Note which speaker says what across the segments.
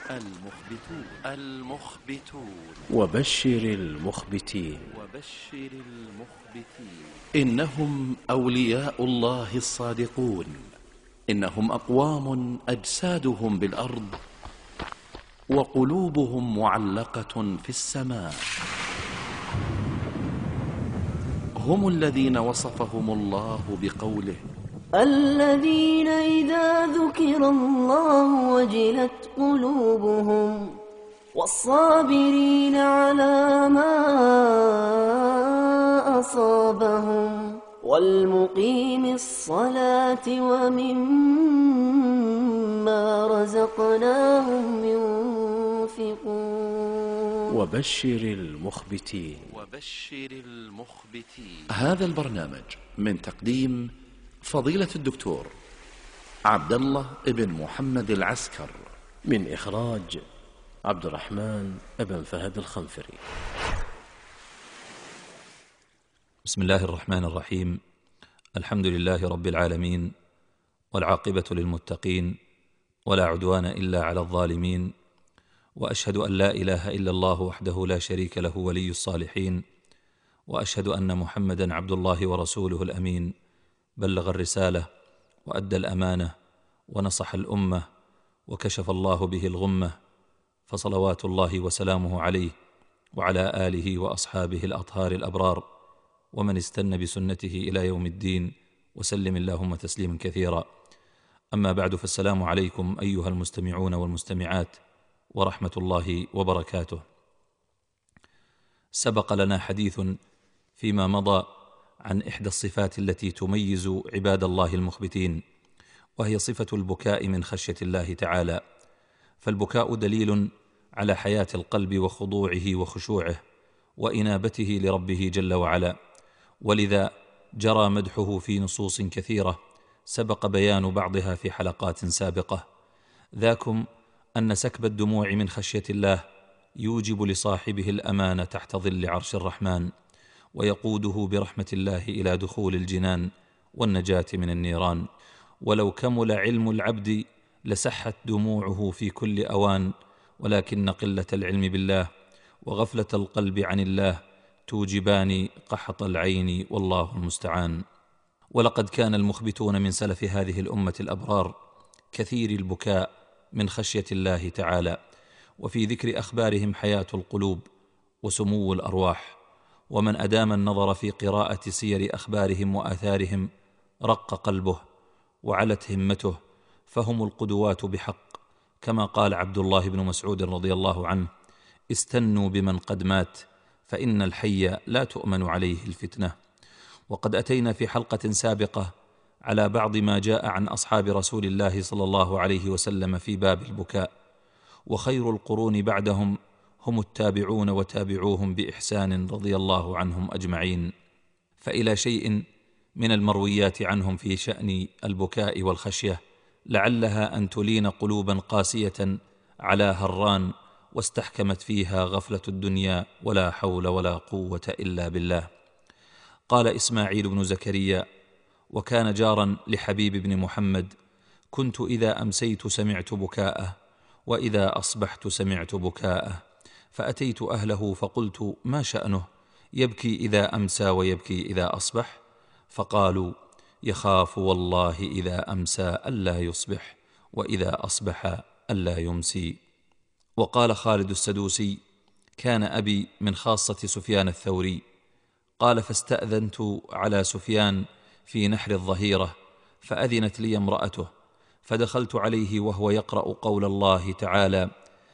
Speaker 1: المخبتون
Speaker 2: وبشر المخبتين.
Speaker 1: إنهم أولياء الله الصادقون، إنهم أقوام أجسادهم بالأرض وقلوبهم معلقة في السماء. هم الذين وصفهم الله بقوله:
Speaker 3: الذين إذا ذكر الله وجلت قلوبهم والصابرين على ما أصابهم والمقيم الصلاة ومما رزقناهم ينفقون.
Speaker 2: وبشر المخبتين.
Speaker 1: هذا البرنامج من تقديم فضيلة الدكتور عبد الله بن محمد العسكر،
Speaker 2: من إخراج عبد الرحمن بن فهد الخنفري.
Speaker 4: بسم الله الرحمن الرحيم. الحمد لله رب العالمين، والعاقبة للمتقين، ولا عدوان إلا على الظالمين، وأشهد أن لا إله إلا الله وحده لا شريك له ولي الصالحين، وأشهد أن محمدا عبد الله ورسوله الأمين، بلغ الرسالة وأدى الأمانة ونصح الأمة وكشف الله به الغمة، فصلوات الله وسلامه عليه وعلى آله وأصحابه الأطهار الأبرار، ومن استنى بسنته إلى يوم الدين، وسلم اللهم تسليما كثيرا. أما بعد، فالسلام عليكم أيها المستمعون والمستمعات ورحمة الله وبركاته. سبق لنا حديث فيما مضى عن إحدى الصفات التي تميز عباد الله المخبتين، وهي صفة البكاء من خشية الله تعالى. فالبكاء دليل على حياة القلب وخضوعه وخشوعه وإنابته لربه جل وعلا، ولذا جرى مدحه في نصوص كثيرة سبق بيان بعضها في حلقات سابقة. ذاكم أن سكب الدموع من خشية الله يوجب لصاحبه الأمان تحت ظل عرش الرحمن، ويقوده برحمة الله إلى دخول الجنان والنجاة من النيران. ولو كمل علم العبد لسحت دموعه في كل أوان، ولكن قلة العلم بالله وغفلة القلب عن الله توجبان قحط العين، والله المستعان. ولقد كان المخبتون من سلف هذه الأمة الأبرار كثير البكاء من خشية الله تعالى، وفي ذكر أخبارهم حياة القلوب وسمو الأرواح. ومن أدام النظر في قراءة سير أخبارهم وآثارهم رق قلبه وعلت همته، فهم القدوات بحق، كما قال عبد الله بن مسعود رضي الله عنه: استنوا بمن قد مات، فإن الحي لا تؤمن عليه الفتنة. وقد أتينا في حلقة سابقة على بعض ما جاء عن أصحاب رسول الله صلى الله عليه وسلم في باب البكاء، وخير القرون بعدهم هم التابعون وتابعوهم بإحسان رضي الله عنهم أجمعين. فإلى شيء من المرويات عنهم في شأن البكاء والخشية لعلها أن تلين قلوبا قاسية على هران واستحكمت فيها غفلة الدنيا ولا حول ولا قوة إلا بالله. قال إسماعيل بن زكريا، وكان جارا لحبيب بن محمد: كنت إذا أمسيت سمعت بكاءه، وإذا أصبحت سمعت بكاءه، فأتيت أهله فقلت: ما شأنه؟ يبكي إذا أمسى ويبكي إذا أصبح؟ فقالوا: يخاف والله إذا أمسى ألا يصبح، وإذا أصبح ألا يمسي. وقال خالد السدوسي: كان أبي من خاصة سفيان الثوري. قال: فاستأذنت على سفيان في نحر الظهيرة، فأذنت لي امرأته، فدخلت عليه وهو يقرأ قول الله تعالى: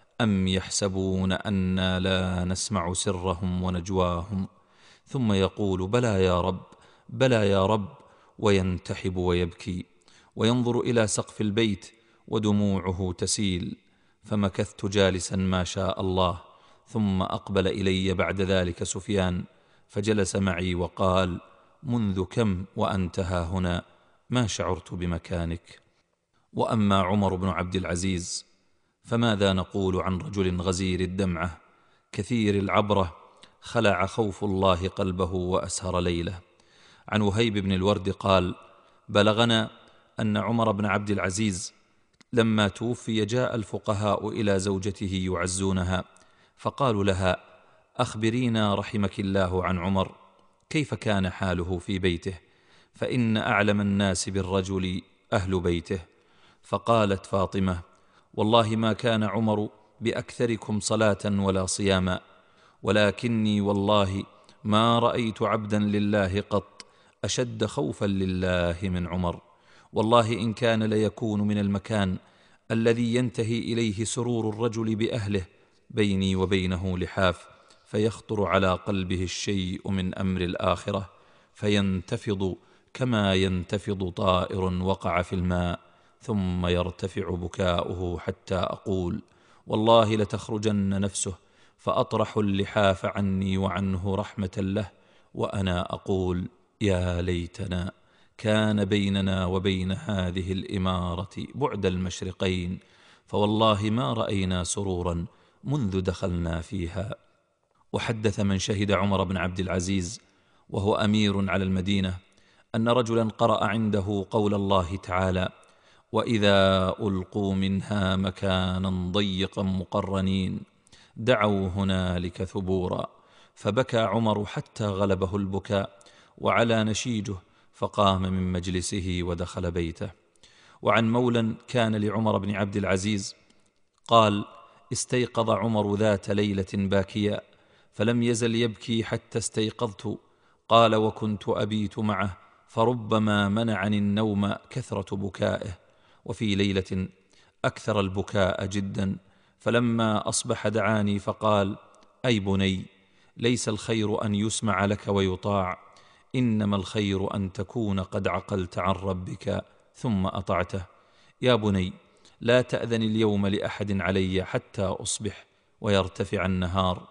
Speaker 4: أم يحسبون أنا لا نسمع سرهم ونجواهم، ثم يقول: بلى يا رب، بلى يا رب، وينتحب ويبكي وينظر إلى سقف البيت ودموعه تسيل. فمكثت جالسا ما شاء الله، ثم أقبل إلي بعد ذلك سفيان فجلس معي وقال: منذ كم وأنت ها هنا؟ ما شعرت بمكانك. وأما عمر بن عبد العزيز فماذا نقول عن رجل غزير الدمعة كثير العبرة خلع خوف الله قلبه وأسهر ليله. عن وهيب بن الورد قال: بلغنا أن عمر بن عبد العزيز لما توفي جاء الفقهاء إلى زوجته يعزونها، فقالوا لها: أخبرينا رحمك الله عن عمر، كيف كان حاله في بيته؟ فإن أعلم الناس بالرجل أهل بيته. فقالت فاطمة: والله ما كان عمر بأكثركم صلاة ولا صياما، ولكني والله ما رأيت عبدا لله قط أشد خوفا لله من عمر. والله إن كان ليكون من المكان الذي ينتهي إليه سرور الرجل بأهله بيني وبينه لحاف، فيخطر على قلبه الشيء من أمر الآخرة، فينتفض كما ينتفض طائر وقع في الماء، ثم يرتفع بكاؤه حتى أقول: والله لتخرجن نفسه، فأطرح اللحاف عني وعنه رحمة له، وأنا أقول: يا ليتنا كان بيننا وبين هذه الإمارة بعد المشرقين، فوالله ما رأينا سرورا منذ دخلنا فيها. وحدث من شهد عمر بن عبد العزيز وهو أمير على المدينة أن رجلا قرأ عنده قول الله تعالى: وإذا ألقوا منها مكانا ضيقا مقرنين دعوا هنالك ثبورا، فبكى عمر حتى غلبه البكاء وعلى نشيجه، فقام من مجلسه ودخل بيته. وعن مولى كان لعمر بن عبد العزيز قال: استيقظ عمر ذات ليلة باكيا، فلم يزل يبكي حتى استيقظت. قال: وكنت أبيت معه، فربما منعني النوم كثرة بكائه. وفي ليلة أكثر البكاء جدا، فلما أصبح دعاني فقال: أي بني، ليس الخير أن يسمع لك ويطاع، إنما الخير أن تكون قد عقلت عن ربك ثم أطعته. يا بني، لا تأذن اليوم لأحد علي حتى أصبح ويرتفع النهار،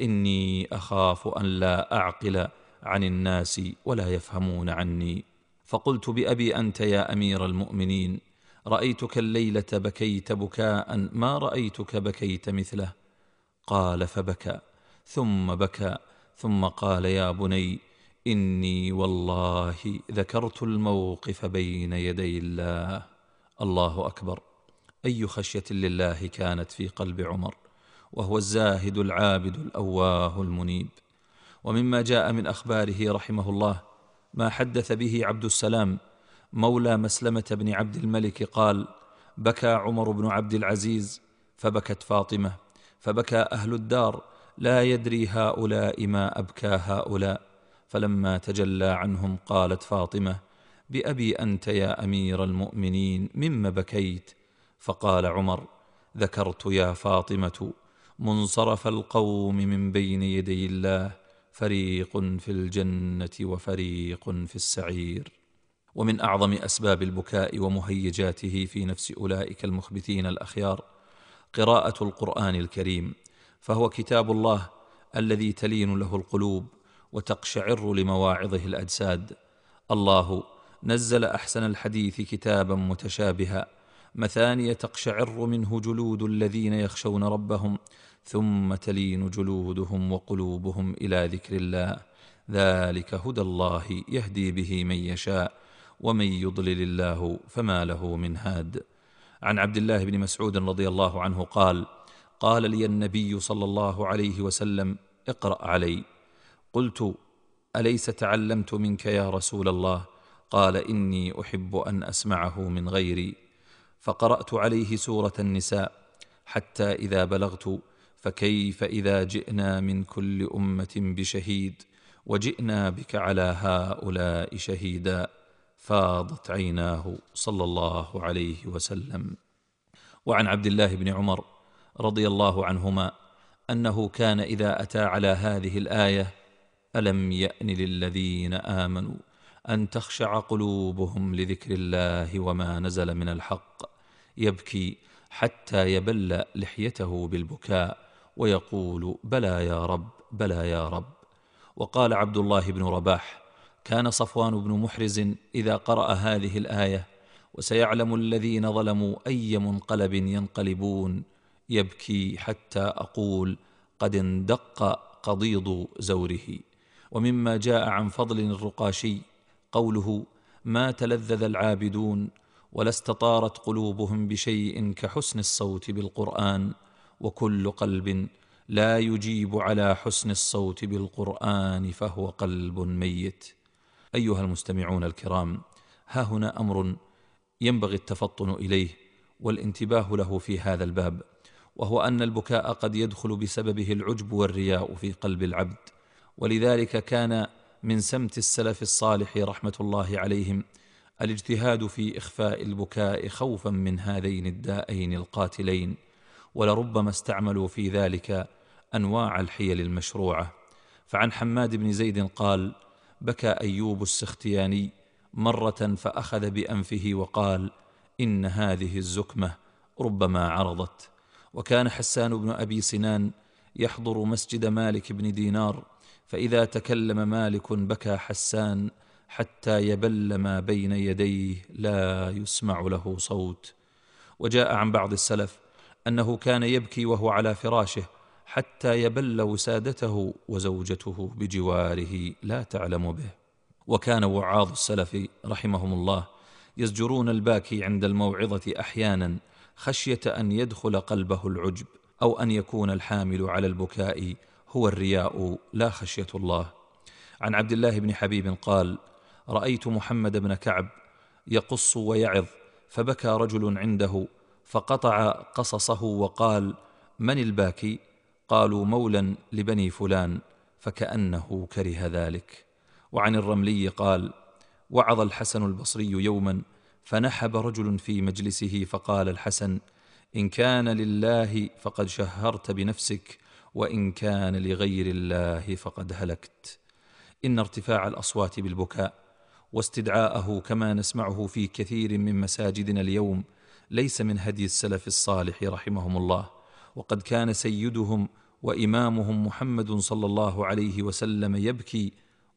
Speaker 4: فإني أخاف أن لا أعقل عن الناس ولا يفهمون عني. فقلت: بأبي أنت يا أمير المؤمنين، رأيتك الليلة بكيت بكاء ما رأيتك بكيت مثله. قال: فبكى ثم بكى ثم قال: يا بني، إني والله ذكرت الموقف بين يدي الله. الله أكبر! أي خشية لله كانت في قلب عمر، وهو الزاهد العابد الأواه المنيب. ومما جاء من أخباره رحمه الله ما حدث به عبد السلام مولى مسلمة بن عبد الملك قال: بكى عمر بن عبد العزيز فبكت فاطمة، فبكى أهل الدار لا يدري هؤلاء ما أبكى هؤلاء، فلما تجلى عنهم قالت فاطمة: بأبي أنت يا أمير المؤمنين، مما بكيت؟ فقال عمر: ذكرت يا فاطمة منصرف القوم من بين يدي الله، فريق في الجنة وفريق في السعير. ومن أعظم أسباب البكاء ومهيجاته في نفس أولئك المخبتين الأخيار قراءة القرآن الكريم، فهو كتاب الله الذي تلين له القلوب وتقشعر لمواعظه الأجساد. الله نزل أحسن الحديث كتابا متشابها مثانية تقشعر منه جلود الذين يخشون ربهم، ثم تلين جلودهم وقلوبهم إلى ذكر الله، ذلك هدى الله يهدي به من يشاء، ومن يضلل الله فما له من هاد. عن عبد الله بن مسعود رضي الله عنه قال: قال لي النبي صلى الله عليه وسلم: اقرأ علي. قلت: أليس تعلمت منك يا رسول الله؟ قال: إني أحب أن أسمعه من غيري. فقرأت عليه سورة النساء حتى إذا بلغت: فكيف إذا جئنا من كل أمة بشهيد وجئنا بك على هؤلاء شهيدا، فاضت عيناه صلى الله عليه وسلم. وعن عبد الله بن عمر رضي الله عنهما أنه كان إذا أتى على هذه الآية: ألم يأن للذين آمنوا أن تخشع قلوبهم لذكر الله وما نزل من الحق، يبكي حتى يبل لحيته بالبكاء ويقول: بلى يا رب، بلى يا رب. وقال عبد الله بن رباح: كان صفوان بن محرز إذا قرأ هذه الآية: وسيعلم الذين ظلموا أي منقلب ينقلبون، يبكي حتى أقول: قد اندق قضيض زوره. ومما جاء عن فضل الرقاشي قوله: ما تلذذ العابدون ولا استطارت قلوبهم بشيء كحسن الصوت بالقرآن، وكل قلب لا يجيب على حسن الصوت بالقرآن فهو قلب ميت. أيها المستمعون الكرام، ها هنا أمر ينبغي التفطن إليه والانتباه له في هذا الباب، وهو أن البكاء قد يدخل بسببه العجب والرياء في قلب العبد، ولذلك كان من سمت السلف الصالح رحمة الله عليهم الاجتهاد في إخفاء البكاء خوفا من هذين الدائين القاتلين، ولربما استعملوا في ذلك أنواع الحيل المشروعة. فعن حماد بن زيد قال: بكى أيوب السختياني مرة فأخذ بأنفه وقال: إن هذه الزكمة ربما عرضت. وكان حسان بن أبي سنان يحضر مسجد مالك بن دينار، فإذا تكلم مالك بكى حسان حتى يبل ما بين يديه لا يسمع له صوت. وجاء عن بعض السلف أنه كان يبكي وهو على فراشه حتى يبل وسادته وزوجته بجواره لا تعلم به. وكان وعاظ السلف رحمهم الله يزجرون الباكي عند الموعظة أحيانا خشية أن يدخل قلبه العجب، أو أن يكون الحامل على البكاء هو الرياء لا خشية الله. عن عبد الله بن حبيب قال: رأيت محمد بن كعب يقص ويعظ، فبكى رجل عنده فقطع قصصه وقال: من الباكي؟ قالوا: مولا لبني فلان، فكأنه كره ذلك. وعن الرملي قال: وعظ الحسن البصري يوما فنحب رجل في مجلسه، فقال الحسن: إن كان لله فقد شهرت بنفسك، وإن كان لغير الله فقد هلكت. إن ارتفاع الأصوات بالبكاء واستدعاءه كما نسمعه في كثير من مساجدنا اليوم ليس من هدي السلف الصالح رحمهم الله، وقد كان سيدهم وإمامهم محمد صلى الله عليه وسلم يبكي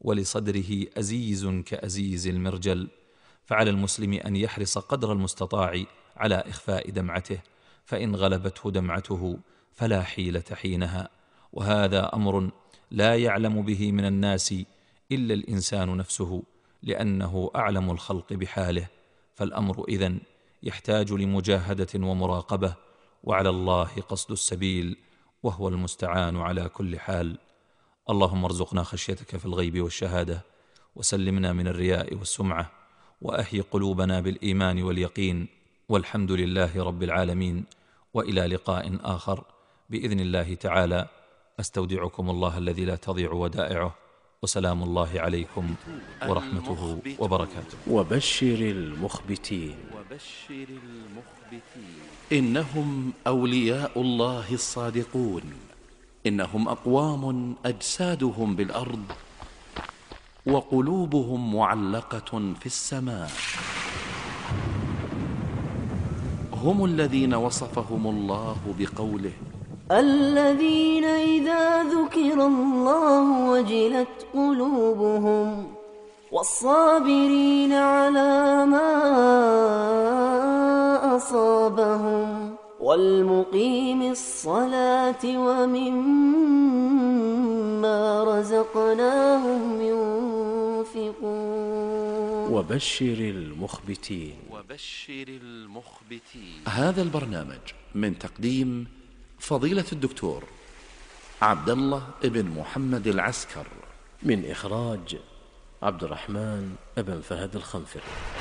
Speaker 4: ولصدره أزيز كأزيز المرجل. فعلى المسلم أن يحرص قدر المستطاع على إخفاء دمعته، فإن غلبته دمعته فلا حيلة حينها، وهذا أمر لا يعلم به من الناس إلا الإنسان نفسه، لأنه أعلم الخلق بحاله. فالأمر إذن يحتاج لمجاهدة ومراقبة، وعلى الله قصد السبيل، وهو المستعان على كل حال. اللهم ارزقنا خشيتك في الغيب والشهادة، وسلمنا من الرياء والسمعة، وأحي قلوبنا بالإيمان واليقين، والحمد لله رب العالمين. وإلى لقاء آخر بإذن الله تعالى، أستودعكم الله الذي لا تضيع ودائعه، وسلام الله عليكم ورحمته وبركاته.
Speaker 2: وبشر المخبتين.
Speaker 1: إنهم أولياء الله الصادقون، إنهم أقوام أجسادهم بالأرض وقلوبهم معلقة في السماء. هم الذين وصفهم الله بقوله:
Speaker 3: الذين إذا ذكر الله وجلت قلوبهم، والصابرين على ما أصابهم، والمقيم الصلاة ومما رزقناهم ينفقون.
Speaker 2: وبشر المخبتين.
Speaker 1: هذا البرنامج من تقديم فضيلة الدكتور عبد الله بن محمد العسكر،
Speaker 2: من إخراج عبد الرحمن بن فهد الخنفر.